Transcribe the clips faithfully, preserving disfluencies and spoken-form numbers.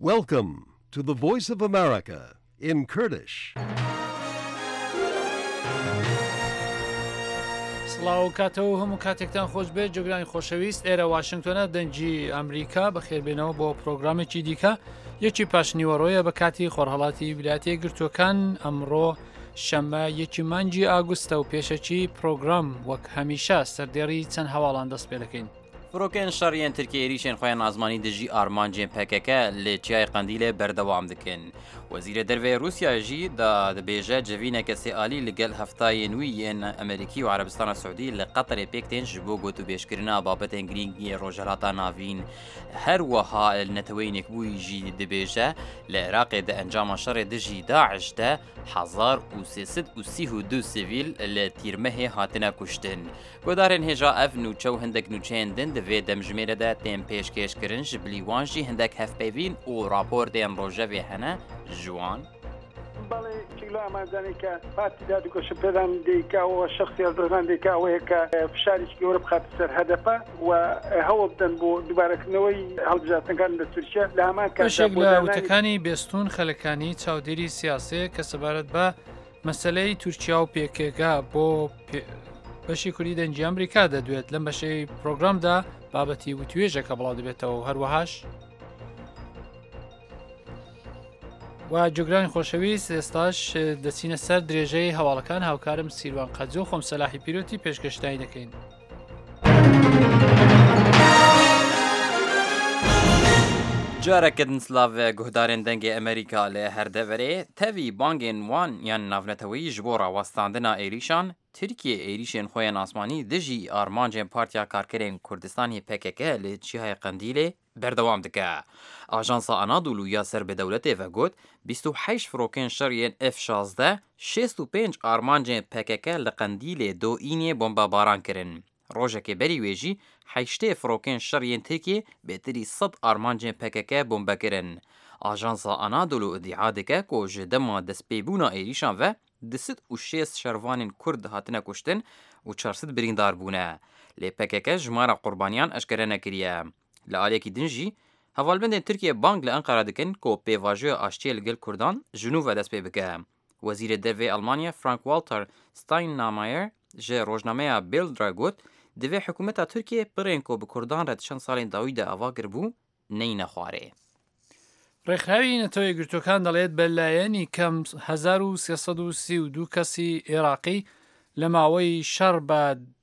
Welcome to the Voice of America in Kurdish. سڵاو کاتەوە هەموو کاتێکتان خۆش بێت جۆگرانی خۆشەویست ئێرە واشنگتۆنە دەنجی ئەمریکا بەخێربێنەوە بۆ پرۆگرامێکی دیکە یەکی پاشنیوەڕۆیە بە کاتی خۆرهەڵاتی ویلایەتە یەکگرتووەکان ئەمڕۆ شەمە یەکی مانگی ئاگوستە و پێشەکی پرۆگرام وەک هەمیشە سەردێڕی چەند هەواڵان دەست پێ دەکەین. فڕۆکێن شەڕیان ترکیە عێریشێن خۆیان ئازمانی دژی ئارمانجێن پەکەکە لە چیای قەندیلێ بەردەوام دکن. وەزیرە دەرەوەی رووسیاژی دا دەبێژە جەڤینەکە سێئالی لەگەل هەفتای نوویەن ئەمریکی و عەرەبستانە سعودی لە قەتەرێ پێکتێن ji بۆ گوت و بێشکردنا بابەتێن گرنگی ڕۆژهەڵاتە ناوین هەروەها نەتەوەی نێکبوویژی دەبێژە لە عێراقێ دە ئەنجامە شەڕێ دژی داعشدە حەزار و سێسەد و سی و دو سیڤیل لە تیرمەهێ هاتنە کوشتن. گۆدارên hêja ev nûçe û hindek nûçeyên din di vê demjimêre de tên pêşkêşkirin ji bilîwan jî hindek hevpeyvîn û raportên rojevê hene ji wan. بەڵێ چیلو ئامانزانەی کە پارتی دادگۆشە پێدان دیکەەوە شخصی ئەردۆغان دیکەوەیە کە فشارێکی گەورە بخاتە سەر هەدەپە و هەوڵ بدەن بۆ دووبارەکردنەوەی هەڵبژاردنەکان لە تورکیا لە هەمان کاتێک لە وتەکانی بێستون خەلەکانی چاودێری سیاسەیە کە سەبارەت بە مەسەلەی تورکیا و پێکێکا بۆ بەشی کوردی دەنجی ئەمریکا دەدوێت لەم بەشەی پرۆگرامدا بابەتی وتوێژەکە بڵاو دەبێتەوە و هەروەهاش و جۆگرانی خۆشەویست ئێستاش دەچینە سەر درێژەی هەواڵەکان هاوکارم سیروان قەجۆ خۆم سەلاحی پیرۆتی پێشکەشتایی دەکەین. جارەکردن سلاڤ گوهدارên dengê ئەمریکا لە هەردەڤەرێ تەوی بانگên wan yan navnetewî ji bo rawestandina êrîşan Tirkiye êrîşên xwe asmanî dijî armancên Partiya Karkerên Kurdistanê P K K li Çiyayê Qendîlê berdewam dike. Ajansa Anadolu ya serbedewletê ve got bîst û heşt firokên şeriyên F şazdeh şêst û pênc armancên P K K li Qendîlê doînê bombebaran kirin. Rojekê berî wê jî heştê firokên şeriyên Tirkiye bêtirî sed armancên P K K bombekirin. Ajansa Anadolu iddia dike ku ji dema destpêbûna êrîşan ve di sed û şêst şervanên Kurd hatine kuştin û çar sed birîndar bûne. Lê P K K jmara qurbaniyan eşkere nekiriye. Li aliyekî din jî hevalbendên Tirkiye bang li Enqara dikin ku pêvajoya aştiyê li gel Kurdan ji nû ve dest pê bike. Wezîrê Dervê Almanya Frank-Walter Steinmeier ji rojnameya Bild re got divê hikûmeta Tirkiye pirên ku bi Kurdan re çend salên dawî de ava kirbû neyne xwarê. ڕێکخراوی نەتەوە یەکگرتووەکان دەڵێت بەلایەنی کەم هەزار و سێسەد و سی و دوو کەسی عێراقی لە ماوەی شەڕ بە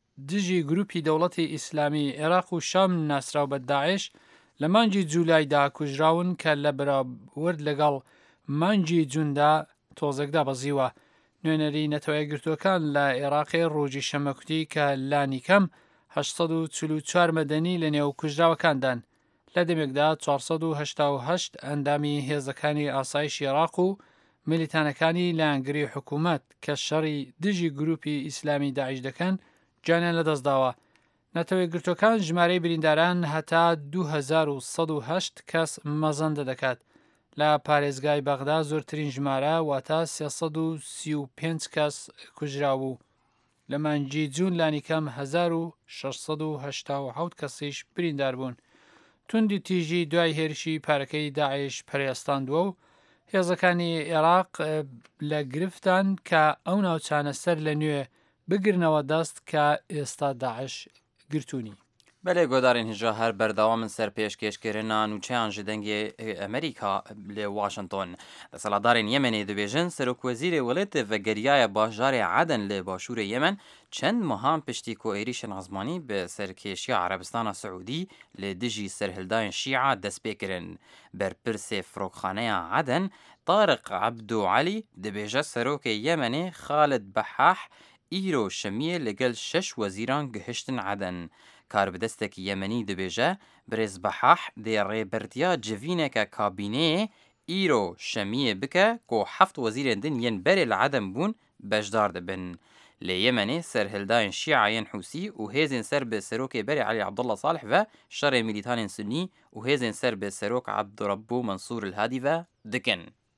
دژی گروپی دەوڵەتی ئیسلامی عێراق و شام ناسراو بە داعش لە مانگی جوولایدا کوژراون کە لە بەراورد لەگەڵ مانگی جووندا تۆزێکدا بەزیوە. نوێنەری نەتەوە یەکگرتووەکان لە عێراقی ڕۆژی شەمەکوتی کە لانی کەم هەشت سەد و چل و چوار مەدەنی لە نێو کوژراوەکاندان. لە دەمێکدا چوار سەد و هەشتا و هەشت ئەندامی هێزەکانی ئاسایشی عێراق و میلیتانەکانی لایەنگری حکوومەت کە شەڕی دژی گروپی ئیسلامی داعش دەکەن جانیان لەدەستداوە. نەتەوە یەکگرتووەکان ژمارەی برینداران هەتا دوو هەزار و سەد و هەشت کەس مەزەندە دەکات. لە پارێزگای بەغدا زۆرترین ژمارە واتە سێسەد و سی و پێنج کەس کوژرا بوو. لە مانگی جوون لانی کەم هەزار و شەش سەد و هەشتا و حەوت کەسیش بریندار بوون. توندی تیژی دوای هێرشی پارەکەی داعش پەرێستاندووە و هێزەکانی عێراق لە گرفتان کە ئەو ناوچانە سەر لە نوێ بگرنەوە دەست کە ئێستا داعش گرتوونی. بەلێ گۆدارên هێژا هەر بەردەوامن سەر پێشکێشکردنا نوچەیان ji dengê ئەمریکا lê Washington. Desthilatdarên Yemenê dibêjin Serokvezîrê Welêtê vegeriyaya bajarê Eden lê başûrê Yemen çend mehan piştî ku êrîşên ezmanî bi serkêşiya Erebistana Siûdî lê dijî serhildayên Şîa dest pê kirin. Berpirsê firokxaneya Eden Tariq Ebdûalî dibêje serokê Yemenê Xalid Behah îro şemiyê li gel şeş wezîran gihiştin Eden. Karbidestekî Yemenî dibêje Birêz Behah dê rêberdiya civîneke kabîneyê îro şemiyê bike ku heft wezîrên din yên berê li Eden bûn bejdar dibin. Lê Yemenê serhildayên Şîayên Hûsî û hêzên ser bi serokê berê Elî Abdullah Salih ve şerê milîtanên Sunnî û hêzên ser bi serok Abdurabbu Mansûr el Hadî ve dikin.